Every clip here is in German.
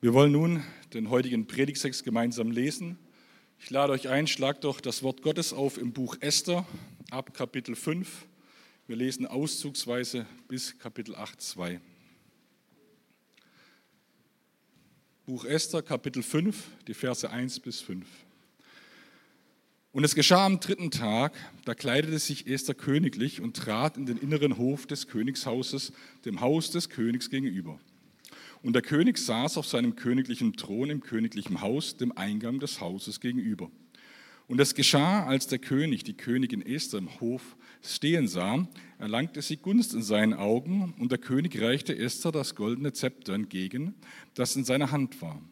Wir wollen nun den heutigen Predigtext gemeinsam lesen. Ich lade euch ein, schlagt doch das Wort Gottes auf im Buch Esther ab Kapitel 5. Wir lesen auszugsweise bis Kapitel 8,2. Buch Esther, Kapitel 5, die Verse 1 bis 5. Und es geschah am 3. Tag, da kleidete sich Esther königlich und trat in den inneren Hof des Königshauses, dem Haus des Königs gegenüber. Und der König saß auf seinem königlichen Thron im königlichen Haus, dem Eingang des Hauses gegenüber. Und es geschah, als der König die Königin Esther im Hof stehen sah, erlangte sie Gunst in seinen Augen, und der König reichte Esther das goldene Zepter entgegen, das in seiner Hand war.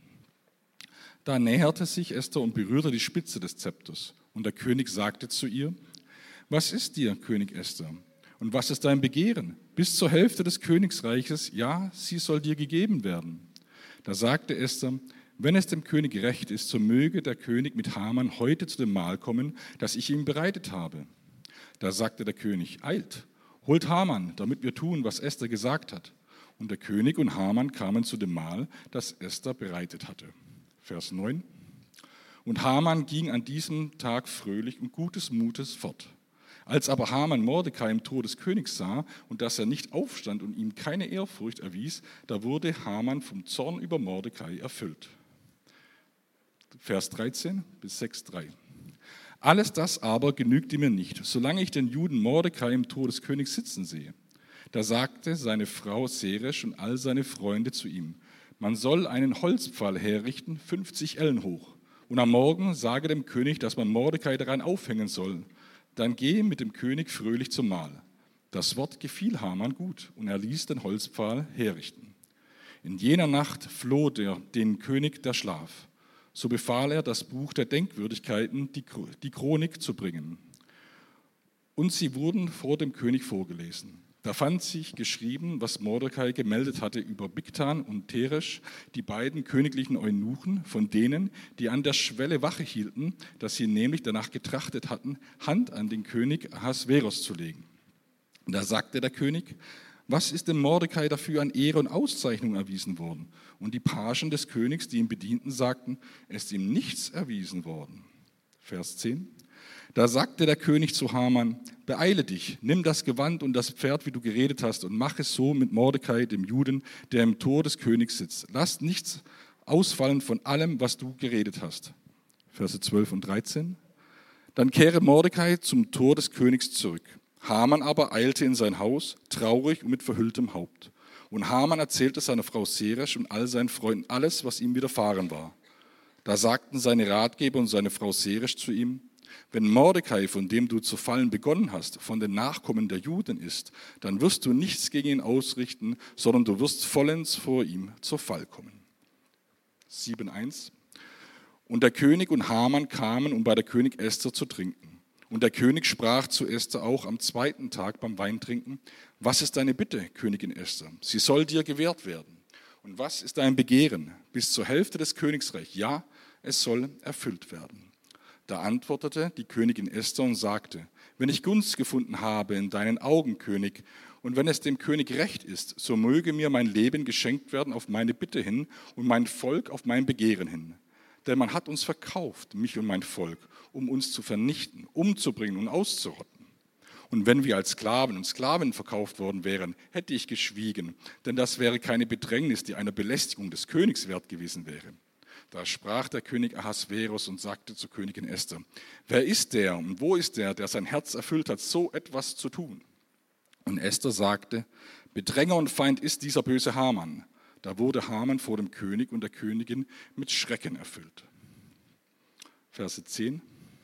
Da näherte sich Esther und berührte die Spitze des Zepters. Und der König sagte zu ihr: Was ist dir, König Esther? Und was ist dein Begehren? Bis zur Hälfte des Königsreiches, ja, sie soll dir gegeben werden. Da sagte Esther: Wenn es dem König recht ist, so möge der König mit Haman heute zu dem Mahl kommen, das ich ihm bereitet habe. Da sagte der König: Eilt, holt Haman, damit wir tun, was Esther gesagt hat. Und der König und Haman kamen zu dem Mahl, das Esther bereitet hatte. Vers 9. Und Haman ging an diesem Tag fröhlich und gutes Mutes fort. Als aber Haman Mordekai im Tor des Königs sah und dass er nicht aufstand und ihm keine Ehrfurcht erwies, da wurde Haman vom Zorn über Mordekai erfüllt. Vers 13 bis 6,3. Alles das aber genügte mir nicht, solange ich den Juden Mordekai im Tor des Königs sitzen sehe. Da sagte seine Frau Seresch und all seine Freunde zu ihm: Man soll einen Holzpfahl herrichten, 50 Ellen hoch. Und am Morgen sage dem König, dass man Mordekai daran aufhängen soll. Dann gehe mit dem König fröhlich zum Mahl. Das Wort gefiel Haman gut, und er ließ den Holzpfahl herrichten. In jener Nacht floh den König der Schlaf. So befahl er, das Buch der Denkwürdigkeiten, die Chronik, zu bringen. Und sie wurden vor dem König vorgelesen. Da fand sich geschrieben, was Mordekai gemeldet hatte über Bigtan und Teresch, die beiden königlichen Eunuchen, von denen, die an der Schwelle Wache hielten, dass sie nämlich danach getrachtet hatten, Hand an den König Ahasveros zu legen. Da sagte der König: Was ist dem Mordekai dafür an Ehre und Auszeichnung erwiesen worden? Und die Pagen des Königs, die ihn bedienten, sagten: Es ist ihm nichts erwiesen worden. Vers 10. Da sagte der König zu Haman: Beeile dich, nimm das Gewand und das Pferd, wie du geredet hast, und mach es so mit Mordekai, dem Juden, der im Tor des Königs sitzt. Lass nichts ausfallen von allem, was du geredet hast. Verse 12 und 13. Dann kehre Mordekai zum Tor des Königs zurück. Haman aber eilte in sein Haus, traurig und mit verhülltem Haupt. Und Haman erzählte seiner Frau Seresch und all seinen Freunden alles, was ihm widerfahren war. Da sagten seine Ratgeber und seine Frau Seresch zu ihm: Wenn Mordekai, von dem du zu fallen begonnen hast, von den Nachkommen der Juden ist, dann wirst du nichts gegen ihn ausrichten, sondern du wirst vollends vor ihm zur Fall kommen. 7,1. Und der König und Haman kamen, um bei der König Esther zu trinken. Und der König sprach zu Esther auch am 2. Tag beim Weintrinken: Was ist deine Bitte, Königin Esther? Sie soll dir gewährt werden. Und was ist dein Begehren? Bis zur Hälfte des Königsreichs. Ja, es soll erfüllt werden. Da antwortete die Königin Esther und sagte: Wenn ich Gunst gefunden habe in deinen Augen, König, und wenn es dem König recht ist, so möge mir mein Leben geschenkt werden auf meine Bitte hin und mein Volk auf mein Begehren hin. Denn man hat uns verkauft, mich und mein Volk, um uns zu vernichten, umzubringen und auszurotten. Und wenn wir als Sklaven und Sklavinnen verkauft worden wären, hätte ich geschwiegen, denn das wäre keine Bedrängnis, die einer Belästigung des Königs wert gewesen wäre. Da sprach der König Ahasveros und sagte zur Königin Esther: Wer ist der und wo ist der sein Herz erfüllt hat, so etwas zu tun? Und Esther sagte: Bedränger und Feind ist dieser böse Haman. Da wurde Haman vor dem König und der Königin mit Schrecken erfüllt. Verse 10.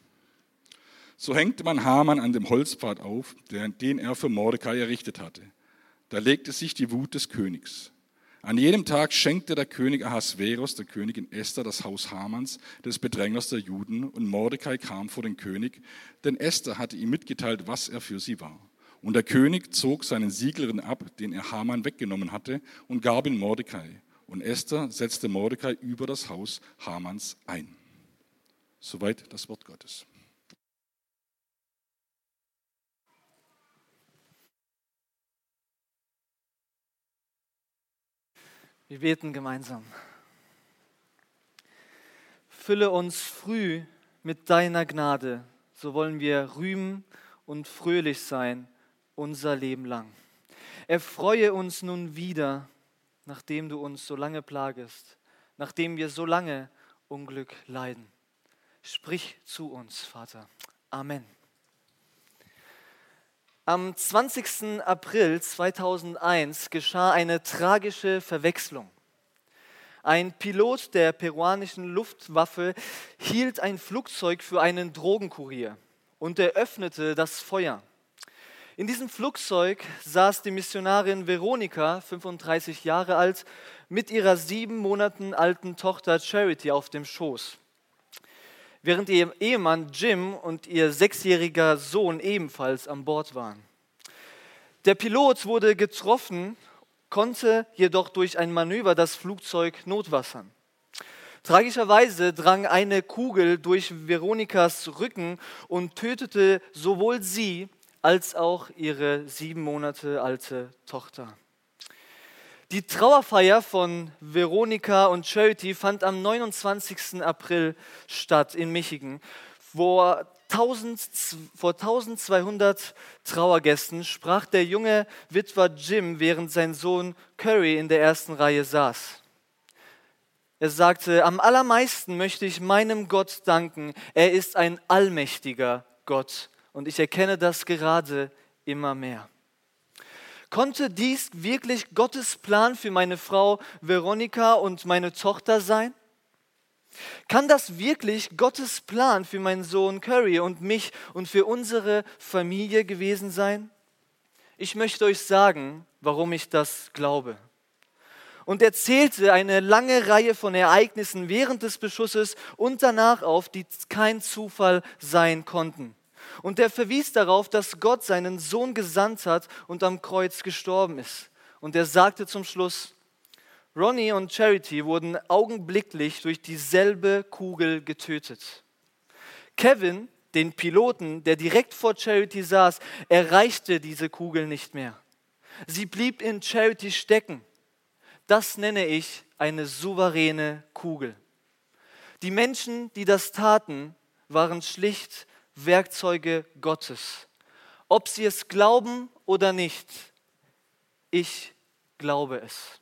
So hängte man Haman an dem Holzpfad auf, den er für Mordekai errichtet hatte. Da legte sich die Wut des Königs. An jedem Tag schenkte der König Ahasveros der Königin Esther das Haus Hamans, des Bedrängers der Juden, und Mordekai kam vor den König, denn Esther hatte ihm mitgeteilt, was er für sie war. Und der König zog seinen Siegelring ab, den er Haman weggenommen hatte, und gab ihn Mordekai. Und Esther setzte Mordekai über das Haus Hamans ein. Soweit das Wort Gottes. Wir beten gemeinsam. Fülle uns früh mit deiner Gnade, so wollen wir rühmen und fröhlich sein unser Leben lang. Erfreue uns nun wieder, nachdem du uns so lange plagest, nachdem wir so lange Unglück leiden. Sprich zu uns, Vater. Amen. Am 20. April 2001 geschah eine tragische Verwechslung. Ein Pilot der peruanischen Luftwaffe hielt ein Flugzeug für einen Drogenkurier und eröffnete das Feuer. In diesem Flugzeug saß die Missionarin Veronika, 35 Jahre alt, mit ihrer 7 Monaten alten Tochter Charity auf dem Schoß, während ihr Ehemann Jim und ihr 6-jähriger Sohn ebenfalls an Bord waren. Der Pilot wurde getroffen, konnte jedoch durch ein Manöver das Flugzeug notwassern. Tragischerweise drang eine Kugel durch Veronikas Rücken und tötete sowohl sie als auch ihre 7 Monate alte Tochter. Die Trauerfeier von Veronika und Charity fand am 29. April statt in Michigan, vor 1200 Trauergästen sprach der junge Witwer Jim, während sein Sohn Curry in der ersten Reihe saß. Er sagte: Am allermeisten möchte ich meinem Gott danken. Er ist ein allmächtiger Gott und ich erkenne das gerade immer mehr. Konnte dies wirklich Gottes Plan für meine Frau Veronika und meine Tochter sein? Kann das wirklich Gottes Plan für meinen Sohn Curry und mich und für unsere Familie gewesen sein? Ich möchte euch sagen, warum ich das glaube. Und er zählte eine lange Reihe von Ereignissen während des Beschusses und danach auf, die kein Zufall sein konnten. Und er verwies darauf, dass Gott seinen Sohn gesandt hat und am Kreuz gestorben ist. Und er sagte zum Schluss: Ronnie und Charity wurden augenblicklich durch dieselbe Kugel getötet. Kevin, den Piloten, der direkt vor Charity saß, erreichte diese Kugel nicht mehr. Sie blieb in Charity stecken. Das nenne ich eine souveräne Kugel. Die Menschen, die das taten, waren schlicht Werkzeuge Gottes. Ob sie es glauben oder nicht, ich glaube es.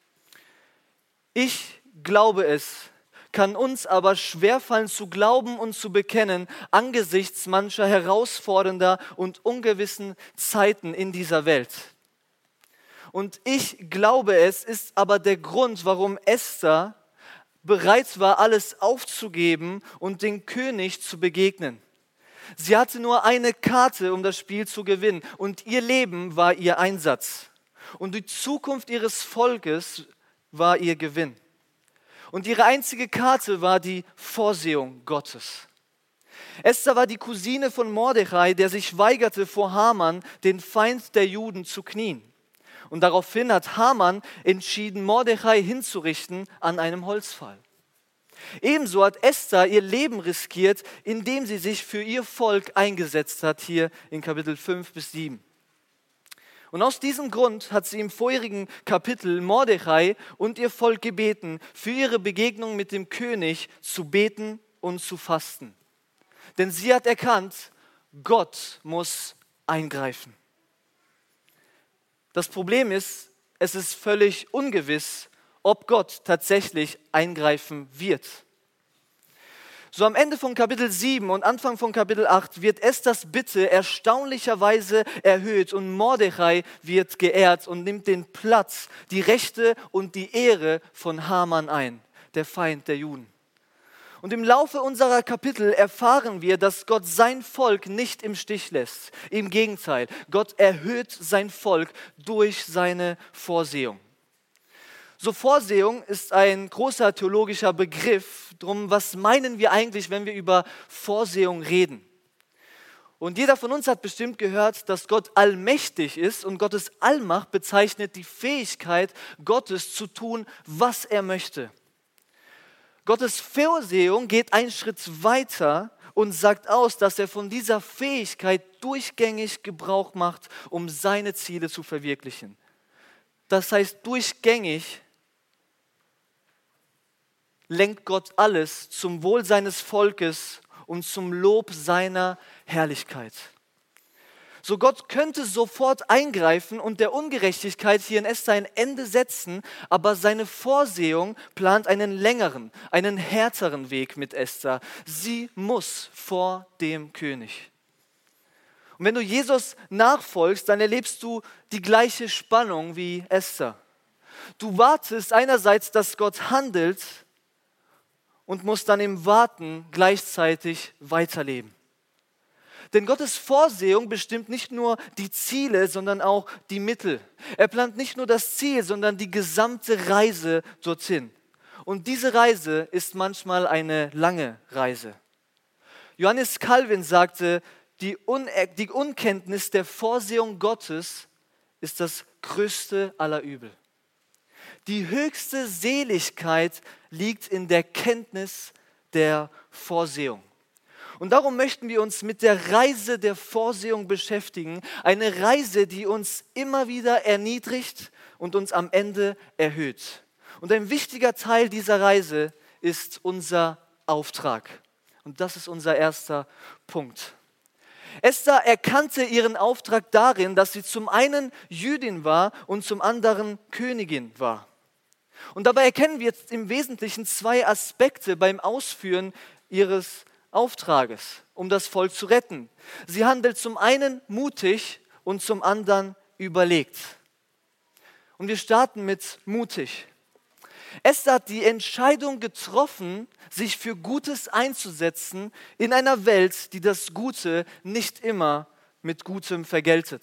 Ich glaube es, kann uns aber schwerfallen zu glauben und zu bekennen angesichts mancher herausfordernder und ungewissen Zeiten in dieser Welt. Und ich glaube es ist aber der Grund, warum Esther bereit war, alles aufzugeben und dem König zu begegnen. Sie hatte nur eine Karte, um das Spiel zu gewinnen, und ihr Leben war ihr Einsatz. Und die Zukunft ihres Volkes war ihr Gewinn. Und ihre einzige Karte war die Vorsehung Gottes. Esther war die Cousine von Mordechai, der sich weigerte, vor Haman, den Feind der Juden, zu knien. Und daraufhin hat Haman entschieden, Mordechai hinzurichten an einem Holzpfahl. Ebenso hat Esther ihr Leben riskiert, indem sie sich für ihr Volk eingesetzt hat, hier in Kapitel 5-7. Und aus diesem Grund hat sie im vorherigen Kapitel Mordechai und ihr Volk gebeten, für ihre Begegnung mit dem König zu beten und zu fasten. Denn sie hat erkannt, Gott muss eingreifen. Das Problem ist, es ist völlig ungewiss, ob Gott tatsächlich eingreifen wird. So am Ende von Kapitel 7 und Anfang von Kapitel 8 wird Esthers Bitte erstaunlicherweise erhöht und Mordechai wird geehrt und nimmt den Platz, die Rechte und die Ehre von Haman ein, der Feind der Juden. Und im Laufe unserer Kapitel erfahren wir, dass Gott sein Volk nicht im Stich lässt. Im Gegenteil, Gott erhöht sein Volk durch seine Vorsehung. So, Vorsehung ist ein großer theologischer Begriff. Drum, was meinen wir eigentlich, wenn wir über Vorsehung reden? Und jeder von uns hat bestimmt gehört, dass Gott allmächtig ist und Gottes Allmacht bezeichnet die Fähigkeit Gottes zu tun, was er möchte. Gottes Vorsehung geht einen Schritt weiter und sagt aus, dass er von dieser Fähigkeit durchgängig Gebrauch macht, um seine Ziele zu verwirklichen. Das heißt, durchgängig lenkt Gott alles zum Wohl seines Volkes und zum Lob seiner Herrlichkeit. So Gott könnte sofort eingreifen und der Ungerechtigkeit hier in Esther ein Ende setzen, aber seine Vorsehung plant einen längeren, einen härteren Weg mit Esther. Sie muss vor dem König. Und wenn du Jesus nachfolgst, dann erlebst du die gleiche Spannung wie Esther. Du wartest einerseits, dass Gott handelt und musst dann im Warten gleichzeitig weiterleben. Denn Gottes Vorsehung bestimmt nicht nur die Ziele, sondern auch die Mittel. Er plant nicht nur das Ziel, sondern die gesamte Reise dorthin. Und diese Reise ist manchmal eine lange Reise. Johannes Calvin sagte, die Unkenntnis der Vorsehung Gottes ist das größte aller Übel. Die höchste Seligkeit liegt in der Kenntnis der Vorsehung. Und darum möchten wir uns mit der Reise der Vorsehung beschäftigen. Eine Reise, die uns immer wieder erniedrigt und uns am Ende erhöht. Und ein wichtiger Teil dieser Reise ist unser Auftrag. Und das ist unser erster Punkt. Esther erkannte ihren Auftrag darin, dass sie zum einen Jüdin war und zum anderen Königin war. Und dabei erkennen wir jetzt im Wesentlichen zwei Aspekte beim Ausführen ihres Auftrages, um das Volk zu retten. Sie handelt zum einen mutig und zum anderen überlegt. Und wir starten mit mutig. Esther hat die Entscheidung getroffen, sich für Gutes einzusetzen in einer Welt, die das Gute nicht immer mit Gutem vergeltet.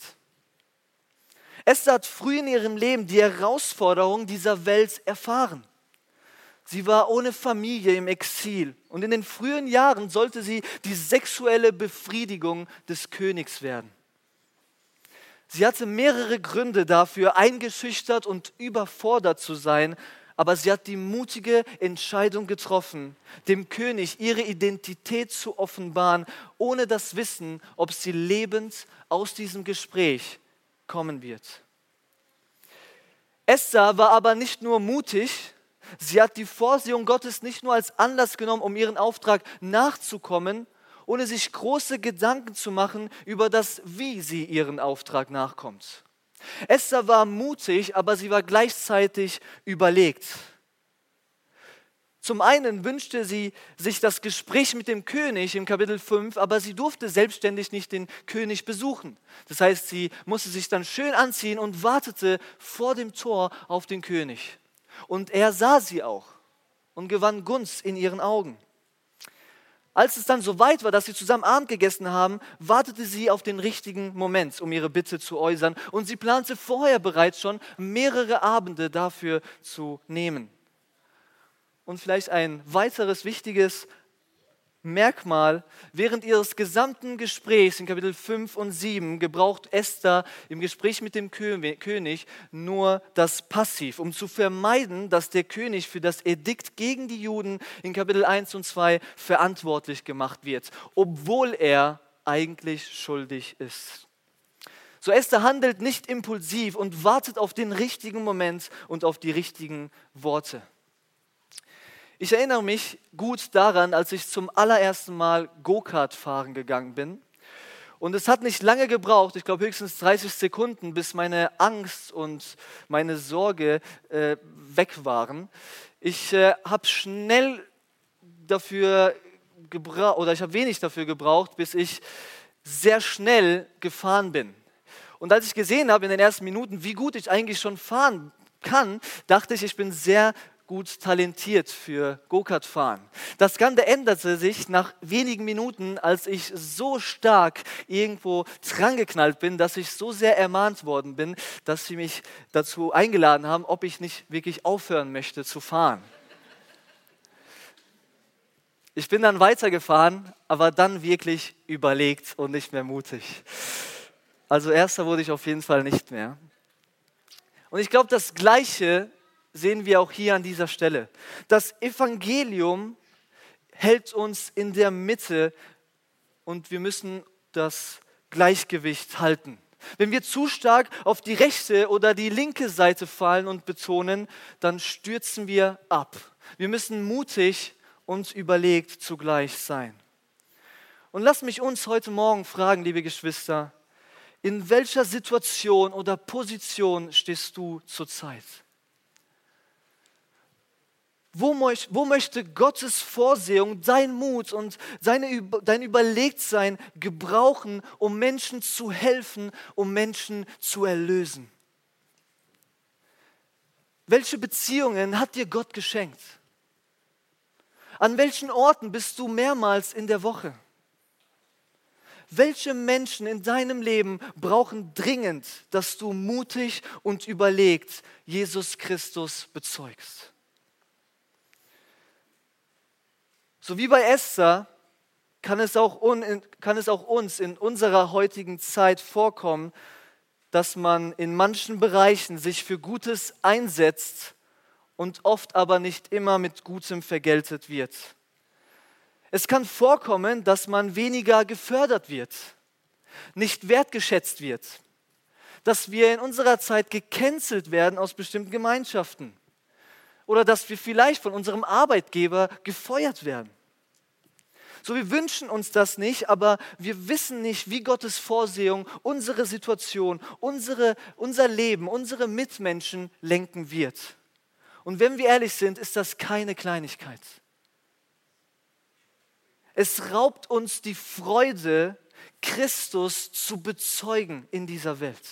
Esther hat früh in ihrem Leben die Herausforderungen dieser Welt erfahren. Sie war ohne Familie im Exil und in den frühen Jahren sollte sie die sexuelle Befriedigung des Königs werden. Sie hatte mehrere Gründe dafür, eingeschüchtert und überfordert zu sein, aber sie hat die mutige Entscheidung getroffen, dem König ihre Identität zu offenbaren, ohne das Wissen, ob sie lebend aus diesem Gespräch kommen wird. Esther war aber nicht nur mutig, sie hat die Vorsehung Gottes nicht nur als Anlass genommen, um ihren Auftrag nachzukommen, ohne sich große Gedanken zu machen über das, wie sie ihren Auftrag nachkommt. Esther war mutig, aber sie war gleichzeitig überlegt. Zum einen wünschte sie sich das Gespräch mit dem König im Kapitel 5, aber sie durfte selbstständig nicht den König besuchen. Das heißt, sie musste sich dann schön anziehen und wartete vor dem Tor auf den König. Und er sah sie auch und gewann Gunst in ihren Augen. Als es dann so weit war, dass sie zusammen Abend gegessen haben, wartete sie auf den richtigen Moment, um ihre Bitte zu äußern. Und sie plante vorher bereits schon, mehrere Abende dafür zu nehmen. Und vielleicht ein weiteres wichtiges Merkmal: Während ihres gesamten Gesprächs in Kapitel 5 und 7 gebraucht Esther im Gespräch mit dem König nur das Passiv, um zu vermeiden, dass der König für das Edikt gegen die Juden in Kapitel 1 und 2 verantwortlich gemacht wird, obwohl er eigentlich schuldig ist. So Esther handelt nicht impulsiv und wartet auf den richtigen Moment und auf die richtigen Worte. Ich erinnere mich gut daran, als ich zum allerersten Mal Go-Kart fahren gegangen bin. Und es hat nicht lange gebraucht, ich glaube höchstens 30 Sekunden, bis meine Angst und meine Sorge weg waren. Ich habe wenig dafür gebraucht, bis ich sehr schnell gefahren bin. Und als ich gesehen habe in den ersten Minuten, wie gut ich eigentlich schon fahren kann, dachte ich, ich bin sehr gut talentiert für Go-Kart-Fahren. Das Ganze änderte sich nach wenigen Minuten, als ich so stark irgendwo drangeknallt bin, dass ich so sehr ermahnt worden bin, dass sie mich dazu eingeladen haben, ob ich nicht wirklich aufhören möchte zu fahren. Ich bin dann weitergefahren, aber dann wirklich überlegt und nicht mehr mutig. Also erster wurde ich auf jeden Fall nicht mehr. Und ich glaube, das Gleiche sehen wir auch hier an dieser Stelle. Das Evangelium hält uns in der Mitte und wir müssen das Gleichgewicht halten. Wenn wir zu stark auf die rechte oder die linke Seite fallen und betonen, dann stürzen wir ab. Wir müssen mutig und überlegt zugleich sein. Und lasst mich uns heute Morgen fragen, liebe Geschwister, in welcher Situation oder Position stehst du zurzeit? Wo möchte Gottes Vorsehung, dein Mut und dein Überlegtsein gebrauchen, um Menschen zu helfen, um Menschen zu erlösen? Welche Beziehungen hat dir Gott geschenkt? An welchen Orten bist du mehrmals in der Woche? Welche Menschen in deinem Leben brauchen dringend, dass du mutig und überlegt Jesus Christus bezeugst? So wie bei Esther kann es auch uns in unserer heutigen Zeit vorkommen, dass man in manchen Bereichen sich für Gutes einsetzt und oft aber nicht immer mit Gutem vergeltet wird. Es kann vorkommen, dass man weniger gefördert wird, nicht wertgeschätzt wird, dass wir in unserer Zeit gecancelt werden aus bestimmten Gemeinschaften oder dass wir vielleicht von unserem Arbeitgeber gefeuert werden. So, wir wünschen uns das nicht, aber wir wissen nicht, wie Gottes Vorsehung unsere Situation, unser Leben, unsere Mitmenschen lenken wird. Und wenn wir ehrlich sind, ist das keine Kleinigkeit. Es raubt uns die Freude, Christus zu bezeugen in dieser Welt.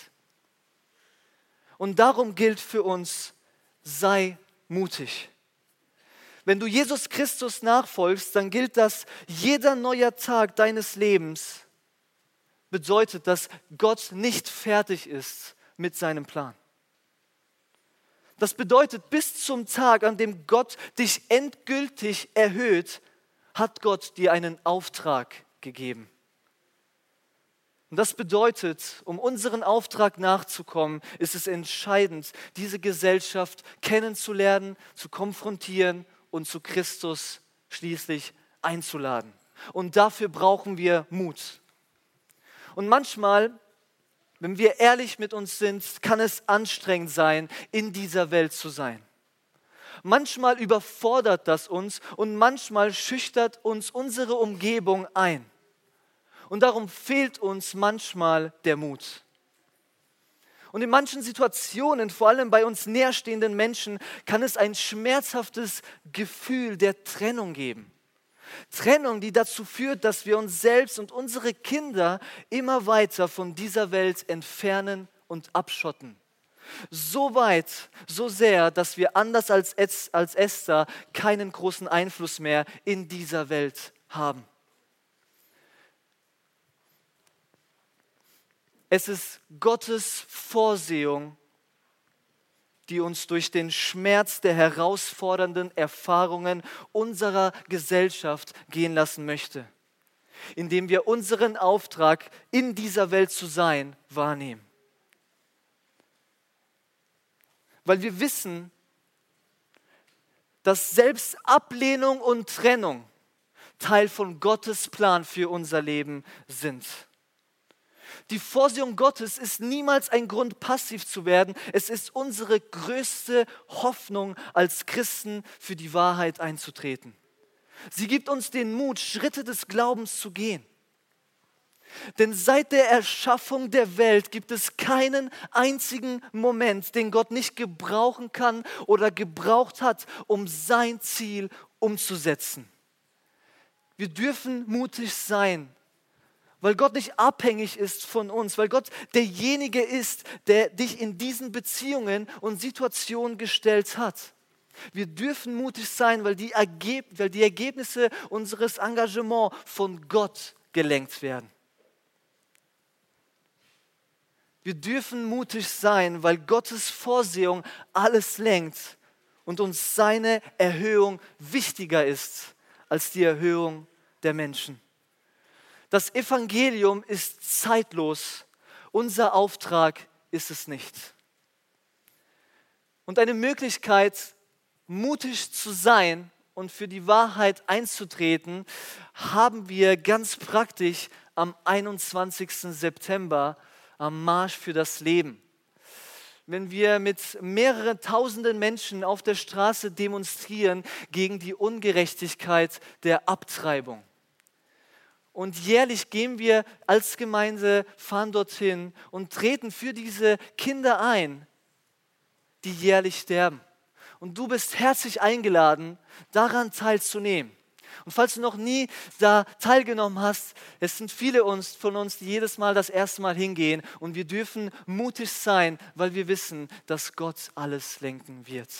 Und darum gilt für uns, sei mutig. Wenn du Jesus Christus nachfolgst, dann gilt das, jeder neue Tag deines Lebens bedeutet, dass Gott nicht fertig ist mit seinem Plan. Das bedeutet, bis zum Tag, an dem Gott dich endgültig erhöht, hat Gott dir einen Auftrag gegeben. Und das bedeutet, um unseren Auftrag nachzukommen, ist es entscheidend, diese Gesellschaft kennenzulernen, zu konfrontieren und zu Christus schließlich einzuladen. Und dafür brauchen wir Mut. Und manchmal, wenn wir ehrlich mit uns sind, kann es anstrengend sein, in dieser Welt zu sein. Manchmal überfordert das uns und manchmal schüchtert uns unsere Umgebung ein. Und darum fehlt uns manchmal der Mut. Und in manchen Situationen, vor allem bei uns näherstehenden Menschen, kann es ein schmerzhaftes Gefühl der Trennung geben. Trennung, die dazu führt, dass wir uns selbst und unsere Kinder immer weiter von dieser Welt entfernen und abschotten. So weit, so sehr, dass wir anders als Esther keinen großen Einfluss mehr in dieser Welt haben. Es ist Gottes Vorsehung, die uns durch den Schmerz der herausfordernden Erfahrungen unserer Gesellschaft gehen lassen möchte, indem wir unseren Auftrag, in dieser Welt zu sein, wahrnehmen. Weil wir wissen, dass selbst Ablehnung und Trennung Teil von Gottes Plan für unser Leben sind. Die Vorsehung Gottes ist niemals ein Grund, passiv zu werden. Es ist unsere größte Hoffnung, als Christen für die Wahrheit einzutreten. Sie gibt uns den Mut, Schritte des Glaubens zu gehen. Denn seit der Erschaffung der Welt gibt es keinen einzigen Moment, den Gott nicht gebrauchen kann oder gebraucht hat, um sein Ziel umzusetzen. Wir dürfen mutig sein, weil Gott nicht abhängig ist von uns, weil Gott derjenige ist, der dich in diesen Beziehungen und Situationen gestellt hat. Wir dürfen mutig sein, weil die Ergebnisse unseres Engagements von Gott gelenkt werden. Wir dürfen mutig sein, weil Gottes Vorsehung alles lenkt und uns seine Erhöhung wichtiger ist als die Erhöhung der Menschen. Das Evangelium ist zeitlos, unser Auftrag ist es nicht. Und eine Möglichkeit, mutig zu sein und für die Wahrheit einzutreten, haben wir ganz praktisch am 21. September am Marsch für das Leben. Wenn wir mit mehreren tausenden Menschen auf der Straße demonstrieren gegen die Ungerechtigkeit der Abtreibung. Und jährlich gehen wir als Gemeinde, fahren dorthin und treten für diese Kinder ein, die jährlich sterben. Und du bist herzlich eingeladen, daran teilzunehmen. Und falls du noch nie da teilgenommen hast, es sind viele von uns, die jedes Mal das erste Mal hingehen. Und wir dürfen mutig sein, weil wir wissen, dass Gott alles lenken wird.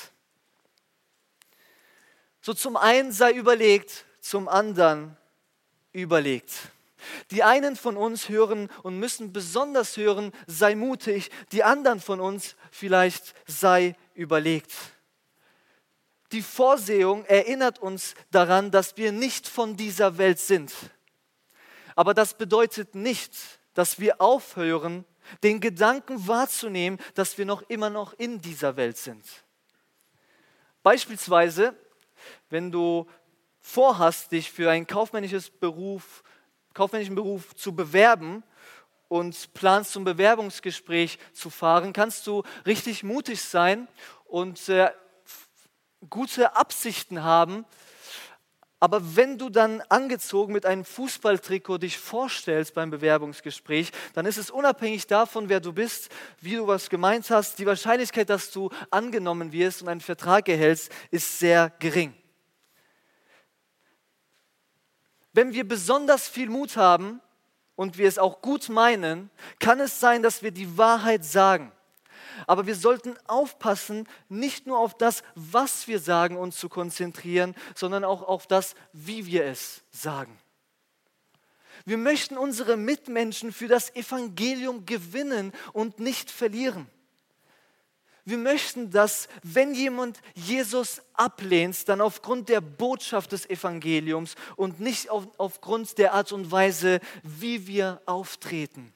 So, zum einen sei überlegt, zum anderen überlegt. Die einen von uns hören und müssen besonders hören, sei mutig. Die anderen von uns vielleicht sei überlegt. Die Vorsehung erinnert uns daran, dass wir nicht von dieser Welt sind. Aber das bedeutet nicht, dass wir aufhören, den Gedanken wahrzunehmen, dass wir immer noch in dieser Welt sind. Beispielsweise, wenn du vorhast, dich für einen kaufmännischen Beruf zu bewerben und planst, zum Bewerbungsgespräch zu fahren, kannst du richtig mutig sein und gute Absichten haben, aber wenn du dann angezogen mit einem Fußballtrikot dich vorstellst beim Bewerbungsgespräch, dann ist es unabhängig davon, wer du bist, wie du was gemeint hast, die Wahrscheinlichkeit, dass du angenommen wirst und einen Vertrag erhältst, ist sehr gering. Wenn wir besonders viel Mut haben und wir es auch gut meinen, kann es sein, dass wir die Wahrheit sagen. Aber wir sollten aufpassen, nicht nur auf das, was wir sagen, uns zu konzentrieren, sondern auch auf das, wie wir es sagen. Wir möchten unsere Mitmenschen für das Evangelium gewinnen und nicht verlieren. Wir möchten, dass, wenn jemand Jesus ablehnt, dann aufgrund der Botschaft des Evangeliums und nicht aufgrund der Art und Weise, wie wir auftreten.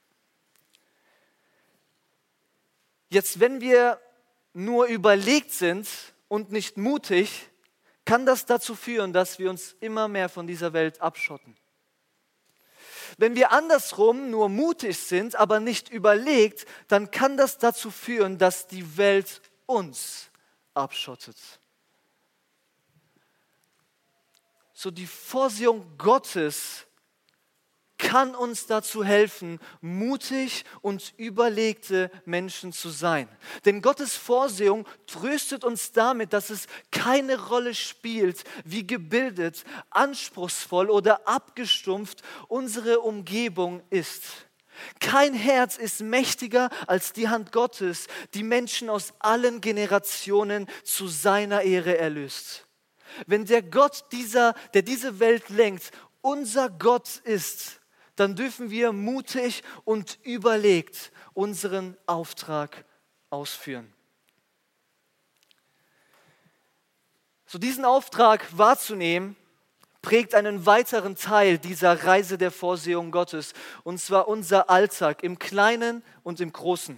Jetzt, wenn wir nur überlegt sind und nicht mutig, kann das dazu führen, dass wir uns immer mehr von dieser Welt abschotten. Wenn wir andersrum nur mutig sind, aber nicht überlegt, dann kann das dazu führen, dass die Welt uns abschottet. So, die Vorsehung Gottes kann uns dazu helfen, mutig und überlegte Menschen zu sein. Denn Gottes Vorsehung tröstet uns damit, dass es keine Rolle spielt, wie gebildet, anspruchsvoll oder abgestumpft unsere Umgebung ist. Kein Herz ist mächtiger als die Hand Gottes, die Menschen aus allen Generationen zu seiner Ehre erlöst. Wenn der Gott, der diese Welt lenkt, unser Gott ist, dann dürfen wir mutig und überlegt unseren Auftrag ausführen. So, diesen Auftrag wahrzunehmen, prägt einen weiteren Teil dieser Reise der Vorsehung Gottes, und zwar unser Alltag im Kleinen und im Großen.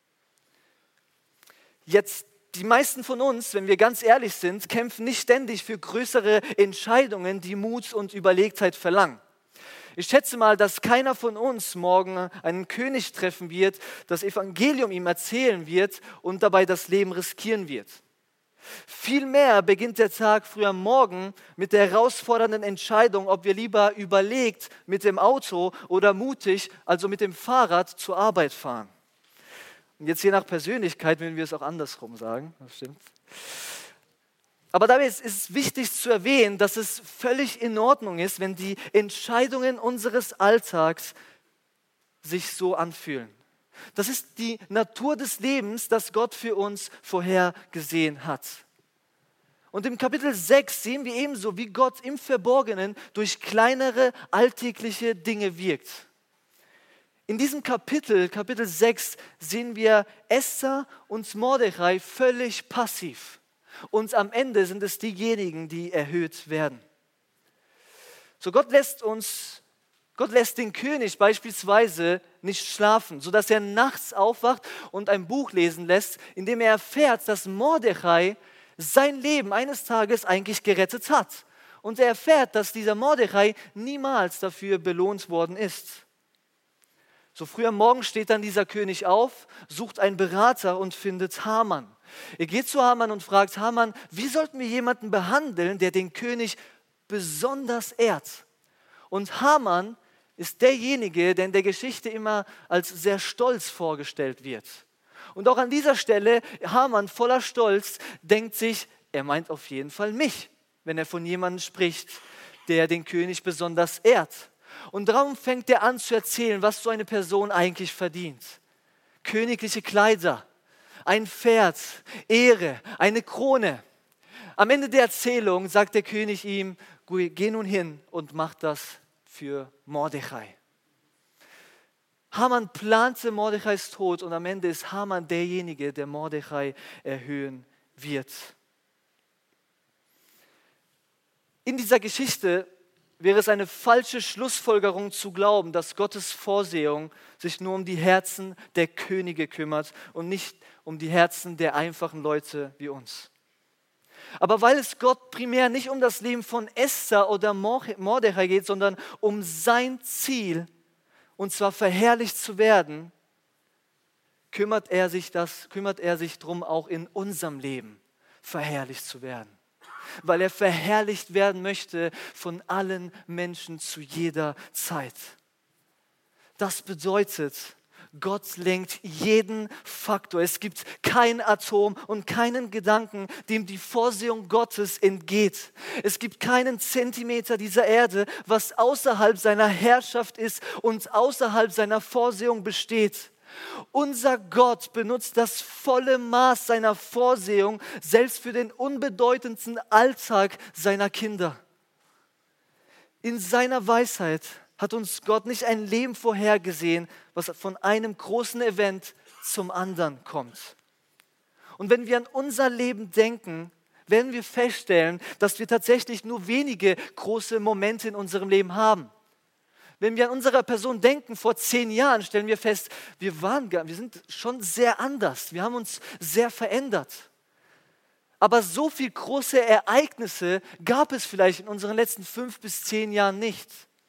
Jetzt, die meisten von uns, wenn wir ganz ehrlich sind, kämpfen nicht ständig für größere Entscheidungen, die Mut und Überlegtheit verlangen. Ich schätze mal, dass keiner von uns morgen einen König treffen wird, das Evangelium ihm erzählen wird und dabei das Leben riskieren wird. Vielmehr beginnt der Tag früh am Morgen mit der herausfordernden Entscheidung, ob wir lieber überlegt mit dem Auto oder mutig, also mit dem Fahrrad, zur Arbeit fahren. Und jetzt je nach Persönlichkeit würden wir es auch andersrum sagen, das stimmt. Aber dabei ist es wichtig zu erwähnen, dass es völlig in Ordnung ist, wenn die Entscheidungen unseres Alltags sich so anfühlen. Das ist die Natur des Lebens, das Gott für uns vorhergesehen hat. Und im Kapitel 6 sehen wir ebenso, wie Gott im Verborgenen durch kleinere alltägliche Dinge wirkt. In diesem Kapitel 6, sehen wir Esther und Mordechai völlig passiv. Und am Ende sind es diejenigen, die erhöht werden. So, Gott lässt den König beispielsweise nicht schlafen, sodass er nachts aufwacht und ein Buch lesen lässt, in dem er erfährt, dass Mordechai sein Leben eines Tages eigentlich gerettet hat. Und er erfährt, dass dieser Mordechai niemals dafür belohnt worden ist. So früh am Morgen steht dann dieser König auf, sucht einen Berater und findet Haman. Er geht zu Haman und fragt Haman, wie sollten wir jemanden behandeln, der den König besonders ehrt? Und Haman ist derjenige, der in der Geschichte immer als sehr stolz vorgestellt wird. Und auch an dieser Stelle, Haman voller Stolz denkt sich, er meint auf jeden Fall mich, wenn er von jemandem spricht, der den König besonders ehrt. Und darum fängt er an zu erzählen, was so eine Person eigentlich verdient. Königliche Kleider, ein Pferd, Ehre, eine Krone. Am Ende der Erzählung sagt der König ihm, geh nun hin und mach das für Mordechai. Haman plante Mordechais Tod und am Ende ist Haman derjenige, der Mordechai erhöhen wird. In dieser Geschichte wäre es eine falsche Schlussfolgerung zu glauben, dass Gottes Vorsehung sich nur um die Herzen der Könige kümmert und nicht um die Herzen der einfachen Leute wie uns. Aber weil es Gott primär nicht um das Leben von Esther oder Mordechai geht, sondern um sein Ziel, und zwar verherrlicht zu werden, kümmert er sich darum, auch in unserem Leben verherrlicht zu werden. Weil er verherrlicht werden möchte von allen Menschen zu jeder Zeit. Das bedeutet, Gott lenkt jeden Faktor. Es gibt kein Atom und keinen Gedanken, dem die Vorsehung Gottes entgeht. Es gibt keinen Zentimeter dieser Erde, was außerhalb seiner Herrschaft ist und außerhalb seiner Vorsehung besteht. Unser Gott benutzt das volle Maß seiner Vorsehung, selbst für den unbedeutendsten Alltag seiner Kinder. In seiner Weisheit hat uns Gott nicht ein Leben vorhergesehen, was von einem großen Event zum anderen kommt. Und wenn wir an unser Leben denken, werden wir feststellen, dass wir tatsächlich nur wenige große Momente in unserem Leben haben. Wenn wir an unsere Person denken, vor 10 Jahren, stellen wir fest, wir sind schon sehr anders. Wir haben uns sehr verändert. Aber so viele große Ereignisse gab es vielleicht in unseren letzten 5 bis 10 Jahren nicht.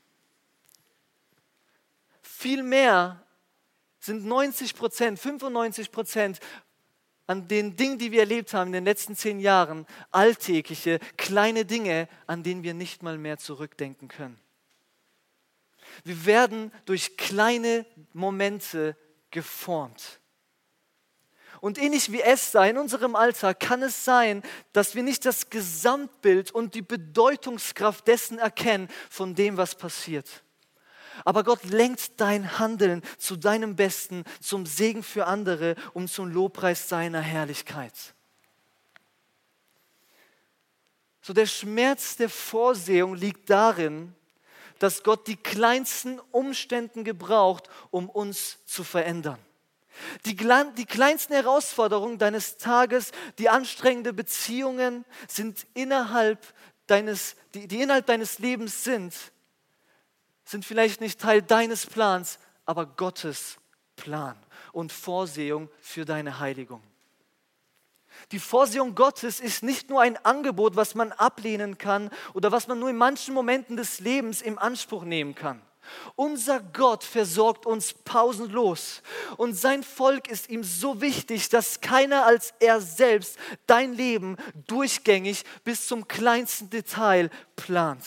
Vielmehr sind 90%, 95% an den Dingen, die wir erlebt haben in den letzten 10 Jahren, alltägliche, kleine Dinge, an denen wir nicht mal mehr zurückdenken können. Wir werden durch kleine Momente geformt. Und ähnlich wie Esther in unserem Alltag kann es sein, dass wir nicht das Gesamtbild und die Bedeutungskraft dessen erkennen, von dem, was passiert. Aber Gott lenkt dein Handeln zu deinem Besten, zum Segen für andere und zum Lobpreis seiner Herrlichkeit. So der Schmerz der Vorsehung liegt darin, dass Gott die kleinsten Umstände gebraucht, um uns zu verändern. Die kleinsten Herausforderungen deines Tages, die anstrengende Beziehungen die innerhalb deines Lebens sind vielleicht nicht Teil deines Plans, aber Gottes Plan und Vorsehung für deine Heiligung. Die Vorsehung Gottes ist nicht nur ein Angebot, was man ablehnen kann oder was man nur in manchen Momenten des Lebens in Anspruch nehmen kann. Unser Gott versorgt uns pausenlos und sein Volk ist ihm so wichtig, dass keiner als er selbst dein Leben durchgängig bis zum kleinsten Detail plant.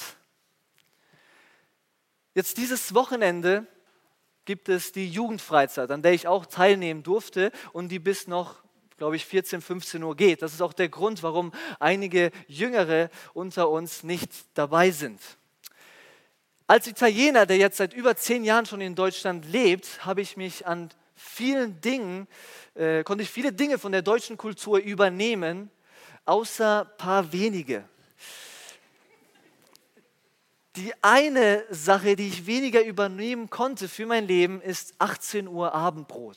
Jetzt dieses Wochenende gibt es die Jugendfreizeit, an der ich auch teilnehmen durfte und die bis noch, glaube ich, 14, 15 Uhr geht. Das ist auch der Grund, warum einige Jüngere unter uns nicht dabei sind. Als Italiener, der jetzt seit über 10 Jahren schon in Deutschland lebt, konnte ich viele Dinge von der deutschen Kultur übernehmen, außer ein paar wenige. Die eine Sache, die ich weniger übernehmen konnte für mein Leben, ist 18 Uhr Abendbrot.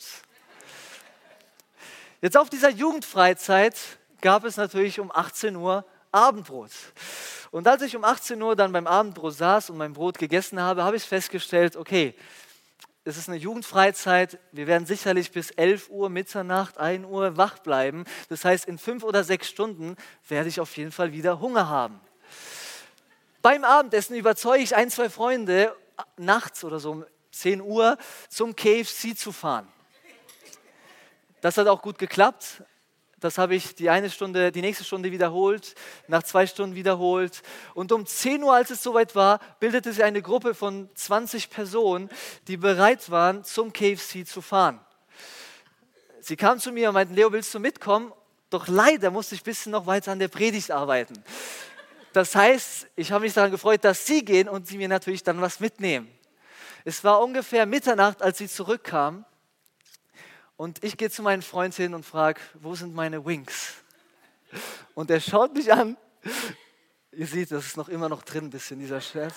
Jetzt auf dieser Jugendfreizeit gab es natürlich um 18 Uhr Abendbrot. Und als ich um 18 Uhr dann beim Abendbrot saß und mein Brot gegessen habe, habe ich festgestellt, okay, es ist eine Jugendfreizeit, wir werden sicherlich bis 11 Uhr, Mitternacht, 1 Uhr wach bleiben. Das heißt, in 5 oder 6 Stunden werde ich auf jeden Fall wieder Hunger haben. Beim Abendessen überzeuge ich 1, 2 Freunde, nachts oder so um 10 Uhr zum KFC zu fahren. Das hat auch gut geklappt. Das habe ich die nächste Stunde wiederholt, nach 2 Stunden wiederholt. Und um 10 Uhr, als es soweit war, bildete sich eine Gruppe von 20 Personen, die bereit waren, zum KFC zu fahren. Sie kamen zu mir und meinten, Leo, willst du mitkommen? Doch leider musste ich ein bisschen noch weiter an der Predigt arbeiten. Das heißt, ich habe mich daran gefreut, dass sie gehen und sie mir natürlich dann was mitnehmen. Es war ungefähr Mitternacht, als sie zurückkamen. Und ich gehe zu meinem Freund hin und frage, wo sind meine Wings? Und er schaut mich an. Ihr seht, das ist immer noch drin, ein bisschen dieser Scherz.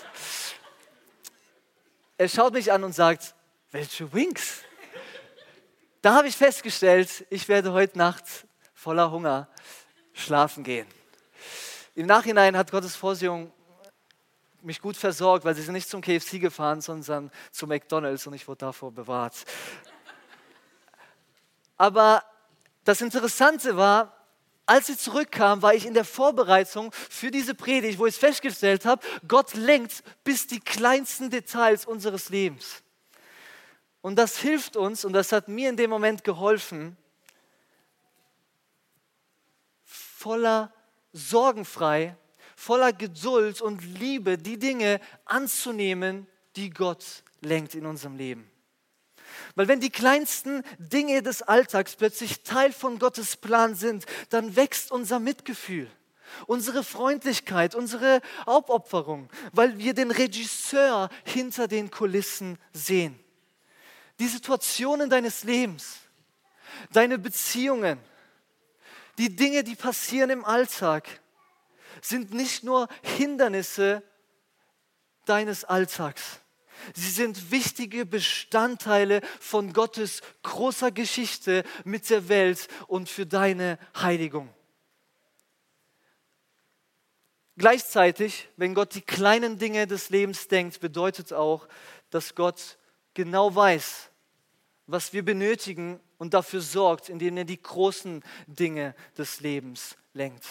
Er schaut mich an und sagt, welche Wings? Da habe ich festgestellt, ich werde heute Nacht voller Hunger schlafen gehen. Im Nachhinein hat Gottes Vorsehung mich gut versorgt, weil sie sind nicht zum KFC gefahren, sondern zu McDonald's und ich wurde davor bewahrt. Aber das Interessante war, als sie zurückkam, war ich in der Vorbereitung für diese Predigt, wo ich festgestellt habe, Gott lenkt bis die kleinsten Details unseres Lebens. Und das hilft uns, und das hat mir in dem Moment geholfen, sorgenfrei, voller Geduld und Liebe die Dinge anzunehmen, die Gott lenkt in unserem Leben. Weil wenn die kleinsten Dinge des Alltags plötzlich Teil von Gottes Plan sind, dann wächst unser Mitgefühl, unsere Freundlichkeit, unsere Aufopferung, weil wir den Regisseur hinter den Kulissen sehen. Die Situationen deines Lebens, deine Beziehungen, die Dinge, die passieren im Alltag, sind nicht nur Hindernisse deines Alltags. Sie sind wichtige Bestandteile von Gottes großer Geschichte mit der Welt und für deine Heiligung. Gleichzeitig, wenn Gott die kleinen Dinge des Lebens denkt, bedeutet auch, dass Gott genau weiß, was wir benötigen und dafür sorgt, indem er die großen Dinge des Lebens lenkt.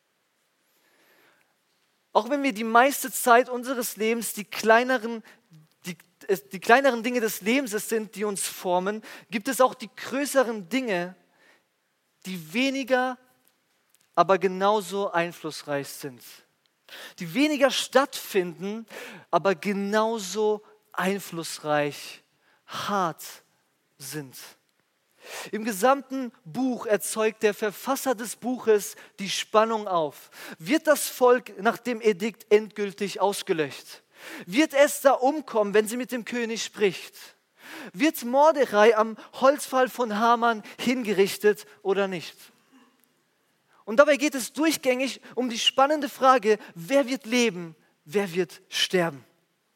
Auch wenn wir die meiste Zeit unseres Lebens die kleineren Dinge des Lebens sind, die uns formen, gibt es auch die größeren Dinge, die weniger, aber genauso einflussreich sind. Die weniger stattfinden, aber genauso einflussreich, hart sind. Im gesamten Buch erzeugt der Verfasser des Buches die Spannung auf. Wird das Volk nach dem Edikt endgültig ausgelöscht? Wird Esther umkommen, wenn sie mit dem König spricht? Wird Mordechai am Holzpfahl von Haman hingerichtet oder nicht? Und dabei geht es durchgängig um die spannende Frage, wer wird leben, wer wird sterben?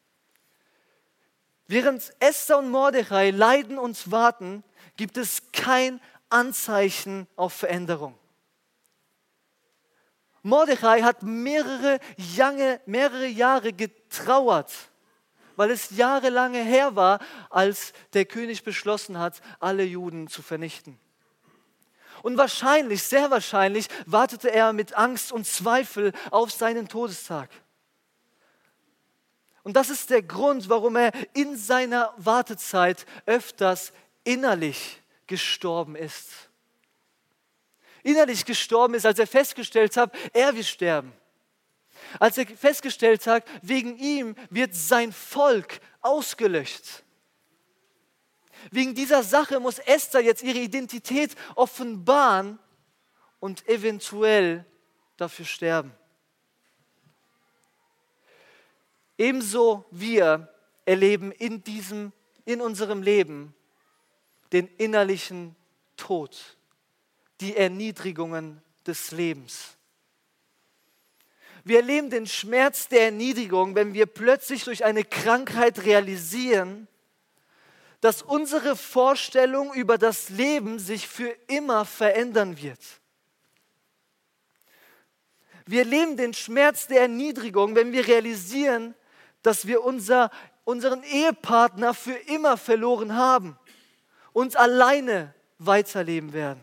Während Esther und Mordechai leiden und warten, gibt es kein Anzeichen auf Veränderung. Mordechai hat mehrere Jahre getrauert, weil es jahrelange her war, als der König beschlossen hat, alle Juden zu vernichten. Und wahrscheinlich, sehr wahrscheinlich, wartete er mit Angst und Zweifel auf seinen Todestag. Und das ist der Grund, warum er in seiner Wartezeit öfters innerlich gestorben ist. Innerlich gestorben ist, als er festgestellt hat, er wird sterben. Als er festgestellt hat, wegen ihm wird sein Volk ausgelöscht. Wegen dieser Sache muss Esther jetzt ihre Identität offenbaren und eventuell dafür sterben. Ebenso wir erleben in unserem Leben den innerlichen Tod, die Erniedrigungen des Lebens. Wir erleben den Schmerz der Erniedrigung, wenn wir plötzlich durch eine Krankheit realisieren, dass unsere Vorstellung über das Leben sich für immer verändern wird. Wir erleben den Schmerz der Erniedrigung, wenn wir realisieren, dass wir unseren Ehepartner für immer verloren haben, uns alleine weiterleben werden.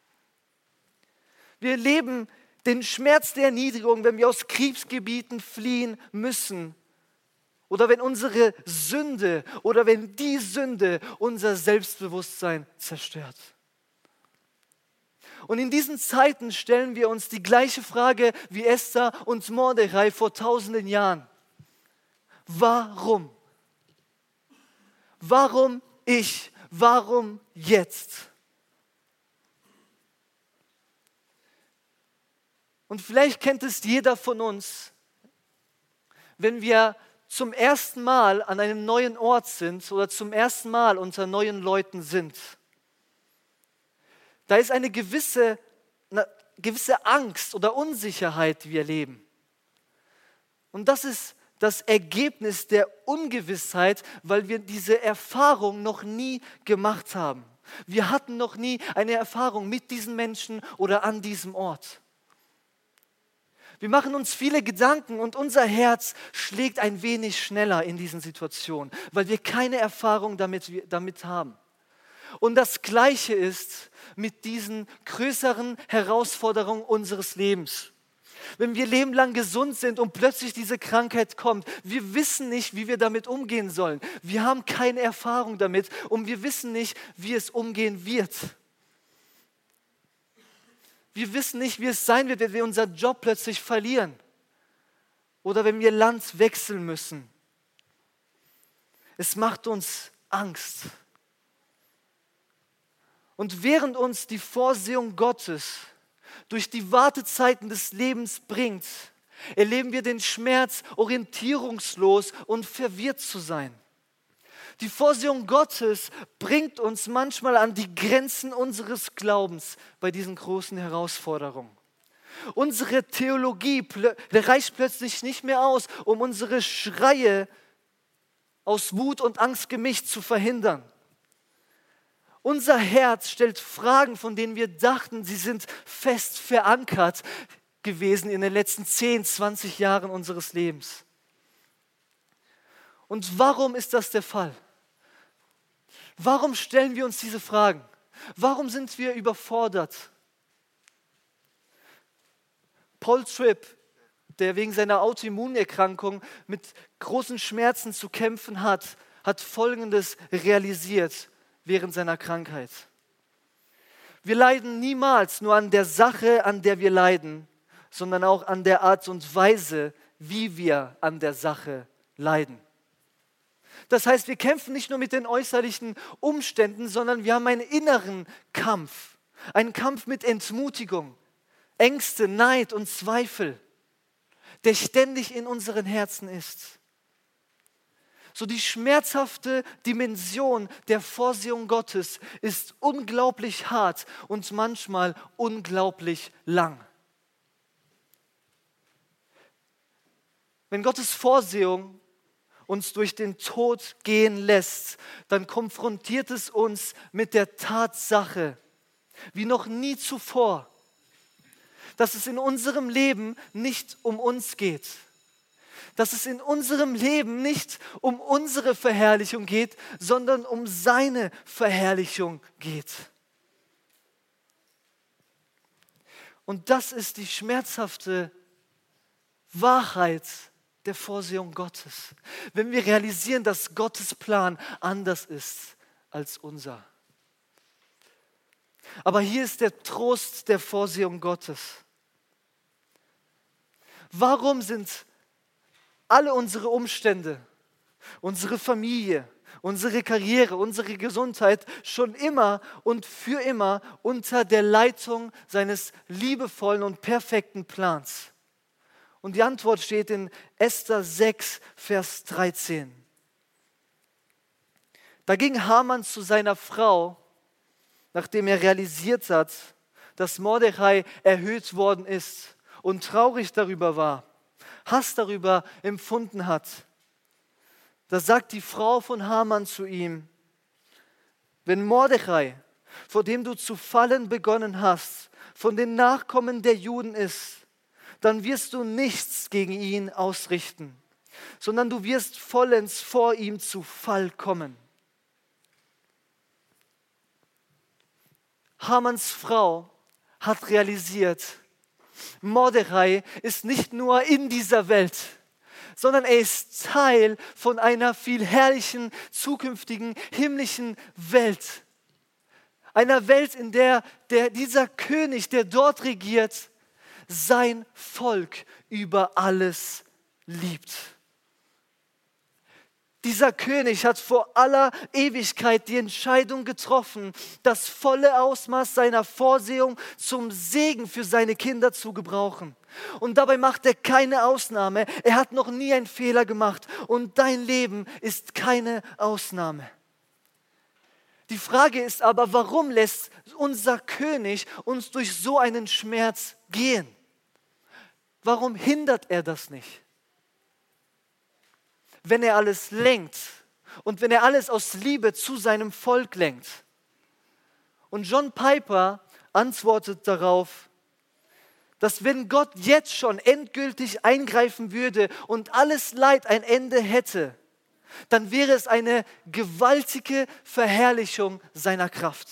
Wir erleben den Schmerz der Erniedrigung, wenn wir aus Kriegsgebieten fliehen müssen oder wenn unsere Sünde oder wenn die Sünde unser Selbstbewusstsein zerstört. Und in diesen Zeiten stellen wir uns die gleiche Frage wie Esther und Mordechai vor tausenden Jahren. Warum? Warum ich? Warum jetzt? Und vielleicht kennt es jeder von uns, wenn wir zum ersten Mal an einem neuen Ort sind oder zum ersten Mal unter neuen Leuten sind. Da ist eine gewisse Angst oder Unsicherheit, die wir erleben. Und das ist das Ergebnis der Ungewissheit, weil wir diese Erfahrung noch nie gemacht haben. Wir hatten noch nie eine Erfahrung mit diesen Menschen oder an diesem Ort. Wir machen uns viele Gedanken und unser Herz schlägt ein wenig schneller in diesen Situationen, weil wir keine Erfahrung damit haben. Und das Gleiche ist mit diesen größeren Herausforderungen unseres Lebens. Wenn wir lebenlang gesund sind und plötzlich diese Krankheit kommt, wir wissen nicht, wie wir damit umgehen sollen. Wir haben keine Erfahrung damit und wir wissen nicht, wie es umgehen wird. Wir wissen nicht, wie es sein wird, wenn wir unseren Job plötzlich verlieren oder wenn wir Land wechseln müssen. Es macht uns Angst. Und während uns die Vorsehung Gottes durch die Wartezeiten des Lebens bringt, erleben wir den Schmerz, orientierungslos und verwirrt zu sein. Die Vorsehung Gottes bringt uns manchmal an die Grenzen unseres Glaubens bei diesen großen Herausforderungen. Unsere Theologie reicht plötzlich nicht mehr aus, um unsere Schreie aus Wut und Angst gemischt zu verhindern. Unser Herz stellt Fragen, von denen wir dachten, sie sind fest verankert gewesen in den letzten 10, 20 Jahren unseres Lebens. Und warum ist das der Fall? Warum stellen wir uns diese Fragen? Warum sind wir überfordert? Paul Tripp, der wegen seiner Autoimmunerkrankung mit großen Schmerzen zu kämpfen hat, hat Folgendes realisiert während seiner Krankheit. Wir leiden niemals nur an der Sache, an der wir leiden, sondern auch an der Art und Weise, wie wir an der Sache leiden. Das heißt, wir kämpfen nicht nur mit den äußerlichen Umständen, sondern wir haben einen inneren Kampf. Einen Kampf mit Entmutigung, Ängste, Neid und Zweifel, der ständig in unseren Herzen ist. So die schmerzhafte Dimension der Vorsehung Gottes ist unglaublich hart und manchmal unglaublich lang. Wenn Gottes Vorsehung uns durch den Tod gehen lässt, dann konfrontiert es uns mit der Tatsache, wie noch nie zuvor, dass es in unserem Leben nicht um uns geht. Dass es in unserem Leben nicht um unsere Verherrlichung geht, sondern um seine Verherrlichung geht. Und das ist die schmerzhafte Wahrheit der Vorsehung Gottes. Wenn wir realisieren, dass Gottes Plan anders ist als unser. Aber hier ist der Trost der Vorsehung Gottes. Warum sind alle unsere Umstände, unsere Familie, unsere Karriere, unsere Gesundheit schon immer und für immer unter der Leitung seines liebevollen und perfekten Plans? Und die Antwort steht in Esther 6, Vers 13. Da ging Haman zu seiner Frau, nachdem er realisiert hat, dass Mordechai erhöht worden ist und traurig darüber war, Hass darüber empfunden hat. Da sagt die Frau von Haman zu ihm: Wenn Mordechai, vor dem du zu fallen begonnen hast, von den Nachkommen der Juden ist, dann wirst du nichts gegen ihn ausrichten, sondern du wirst vollends vor ihm zu Fall kommen. Hamans Frau hat realisiert, Mordechai ist nicht nur in dieser Welt, sondern er ist Teil von einer viel herrlichen, zukünftigen, himmlischen Welt. Einer Welt, in der dieser König, der dort regiert, sein Volk über alles liebt. Dieser König hat vor aller Ewigkeit die Entscheidung getroffen, das volle Ausmaß seiner Vorsehung zum Segen für seine Kinder zu gebrauchen. Und dabei macht er keine Ausnahme. Er hat noch nie einen Fehler gemacht. Und dein Leben ist keine Ausnahme. Die Frage ist aber, warum lässt unser König uns durch so einen Schmerz gehen? Warum hindert er das nicht? Wenn er alles lenkt und wenn er alles aus Liebe zu seinem Volk lenkt. Und John Piper antwortet darauf, dass wenn Gott jetzt schon endgültig eingreifen würde und alles Leid ein Ende hätte, dann wäre es eine gewaltige Verherrlichung seiner Kraft.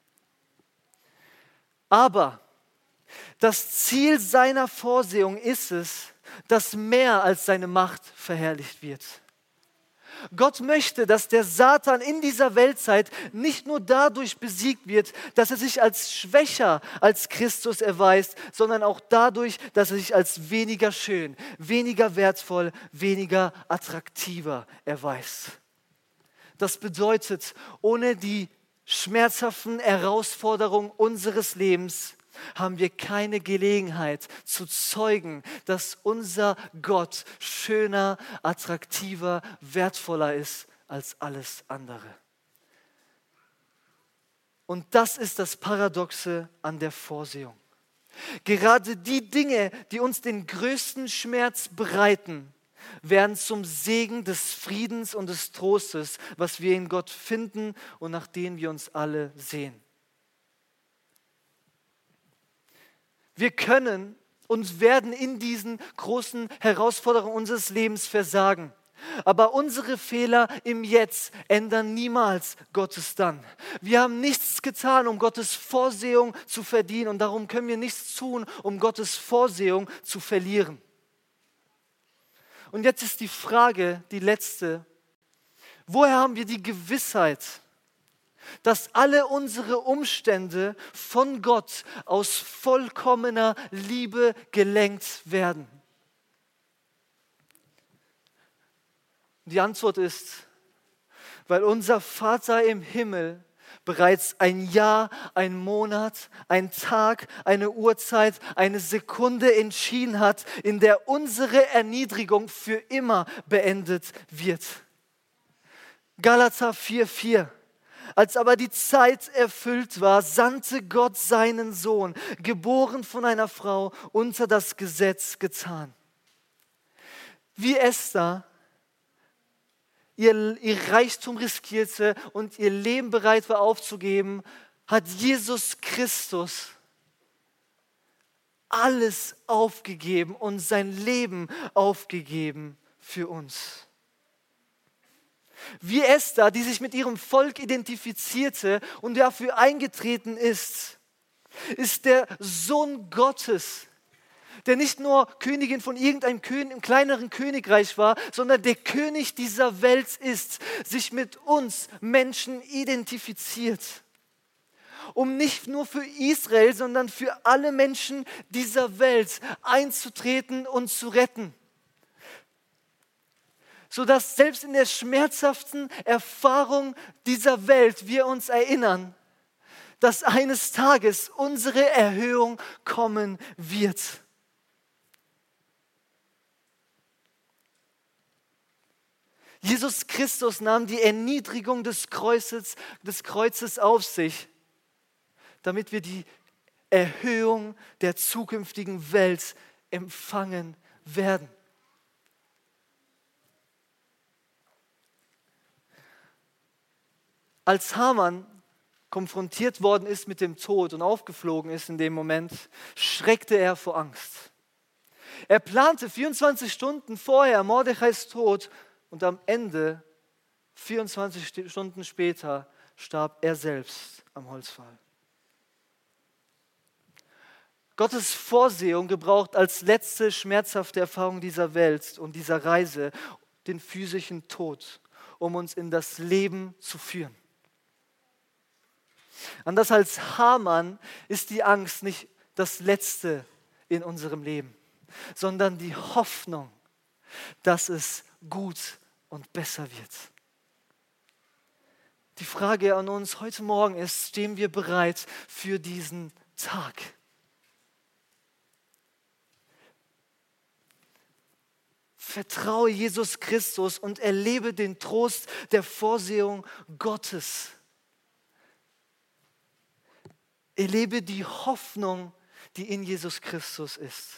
Aber das Ziel seiner Vorsehung ist es, dass mehr als seine Macht verherrlicht wird. Gott möchte, dass der Satan in dieser Weltzeit nicht nur dadurch besiegt wird, dass er sich als schwächer als Christus erweist, sondern auch dadurch, dass er sich als weniger schön, weniger wertvoll, weniger attraktiver erweist. Das bedeutet, ohne die schmerzhaften Herausforderungen unseres Lebens haben wir keine Gelegenheit zu zeugen, dass unser Gott schöner, attraktiver, wertvoller ist als alles andere. Und das ist das Paradoxe an der Vorsehung. Gerade die Dinge, die uns den größten Schmerz bereiten, werden zum Segen des Friedens und des Trostes, was wir in Gott finden und nach denen wir uns alle sehen. Wir können und werden in diesen großen Herausforderungen unseres Lebens versagen. Aber unsere Fehler im Jetzt ändern niemals Gottes Dann. Wir haben nichts getan, um Gottes Vorsehung zu verdienen und darum können wir nichts tun, um Gottes Vorsehung zu verlieren. Und jetzt ist die Frage, die letzte: Woher haben wir die Gewissheit, dass alle unsere Umstände von Gott aus vollkommener Liebe gelenkt werden? Die Antwort ist, weil unser Vater im Himmel bereits ein Jahr, ein Monat, ein Tag, eine Uhrzeit, eine Sekunde entschieden hat, in der unsere Erniedrigung für immer beendet wird. Galater 4,4. Als aber die Zeit erfüllt war, sandte Gott seinen Sohn, geboren von einer Frau, unter das Gesetz getan. Wie Esther ihr Reichtum riskierte und ihr Leben bereit war aufzugeben, hat Jesus Christus alles aufgegeben und sein Leben aufgegeben für uns. Wie Esther, die sich mit ihrem Volk identifizierte und dafür eingetreten ist der Sohn Gottes, der nicht nur Königin von irgendeinem kleineren Königreich war, sondern der König dieser Welt ist, sich mit uns Menschen identifiziert, um nicht nur für Israel, sondern für alle Menschen dieser Welt einzutreten und zu retten. Sodass selbst in der schmerzhaften Erfahrung dieser Welt wir uns erinnern, dass eines Tages unsere Erhöhung kommen wird. Jesus Christus nahm die Erniedrigung des Kreuzes auf sich, damit wir die Erhöhung der zukünftigen Welt empfangen werden. Als Haman konfrontiert worden ist mit dem Tod und aufgeflogen ist in dem Moment, schreckte er vor Angst. Er plante 24 Stunden vorher Mordechais Tod und am Ende, 24 Stunden später, starb er selbst am Holzpfahl. Gottes Vorsehung gebraucht als letzte schmerzhafte Erfahrung dieser Welt und dieser Reise den physischen Tod, um uns in das Leben zu führen. Anders als Haman ist die Angst nicht das Letzte in unserem Leben, sondern die Hoffnung, dass es gut und besser wird. Die Frage an uns heute Morgen ist, stehen wir bereit für diesen Tag? Vertraue Jesus Christus und erlebe den Trost der Vorsehung Gottes. Erlebe die Hoffnung, die in Jesus Christus ist.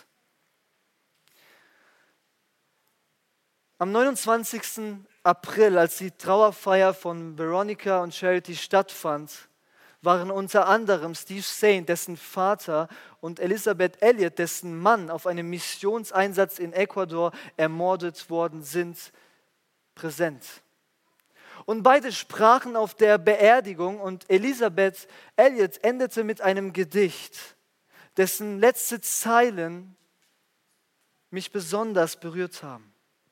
Am 29. April, als die Trauerfeier von Veronica und Charity stattfand, waren unter anderem Steve Saint, dessen Vater, und Elisabeth Elliot, dessen Mann auf einem Missionseinsatz in Ecuador ermordet worden sind, präsent. Und beide sprachen auf der Beerdigung und Elisabeth Elliot endete mit einem Gedicht, dessen letzte Zeilen mich besonders berührt haben.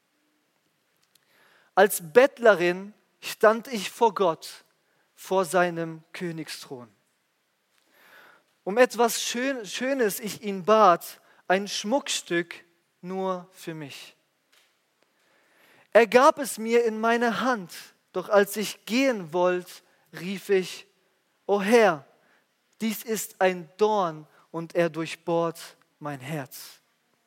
Als Bettlerin stand ich vor Gott, vor seinem Königsthron. Um etwas Schönes ich ihn bat, ein Schmuckstück nur für mich. Er gab es mir in meine Hand, doch als ich gehen wollte, rief ich, O Herr, dies ist ein Dorn und er durchbohrt mein Herz.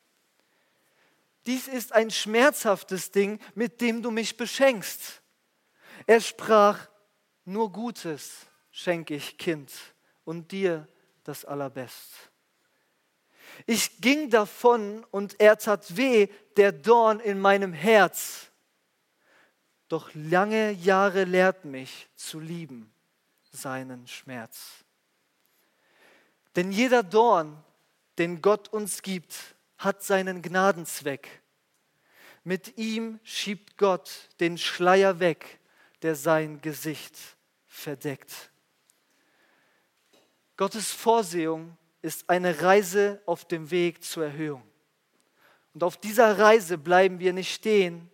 Dies ist ein schmerzhaftes Ding, mit dem du mich beschenkst. Er sprach, nur Gutes schenke ich, Kind, und dir das Allerbest. Ich ging davon und er tat weh, der Dorn in meinem Herz. Doch lange Jahre lehrt mich zu lieben seinen Schmerz. Denn jeder Dorn, den Gott uns gibt, hat seinen Gnadenzweck. Mit ihm schiebt Gott den Schleier weg, der sein Gesicht verdeckt. Gottes Vorsehung ist eine Reise auf dem Weg zur Erhöhung. Und auf dieser Reise bleiben wir nicht stehen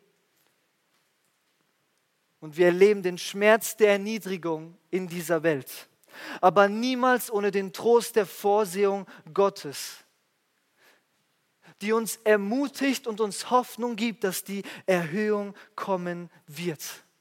und wir erleben den Schmerz der Erniedrigung in dieser Welt, aber niemals ohne den Trost der Vorsehung Gottes, die uns ermutigt und uns Hoffnung gibt, dass die Erhöhung kommen wird.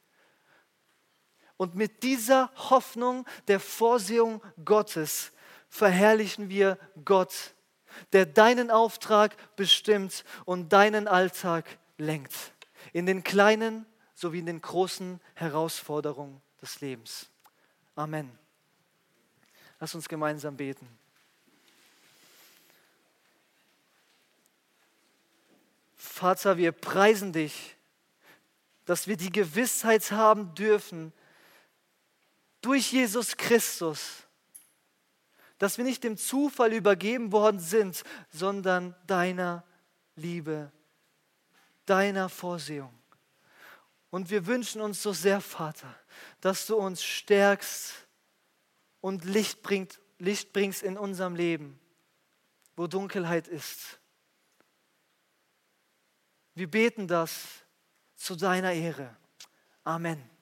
Und mit dieser Hoffnung der Vorsehung Gottes verherrlichen wir Gott, der deinen Auftrag bestimmt und deinen Alltag lenkt, in den kleinen sowie in den großen Herausforderungen des Lebens. Amen. Lass uns gemeinsam beten. Vater, wir preisen dich, dass wir die Gewissheit haben dürfen, durch Jesus Christus, dass wir nicht dem Zufall übergeben worden sind, sondern deiner Liebe, deiner Vorsehung. Und wir wünschen uns so sehr, Vater, dass du uns stärkst und Licht bringst in unserem Leben, wo Dunkelheit ist. Wir beten das zu deiner Ehre. Amen.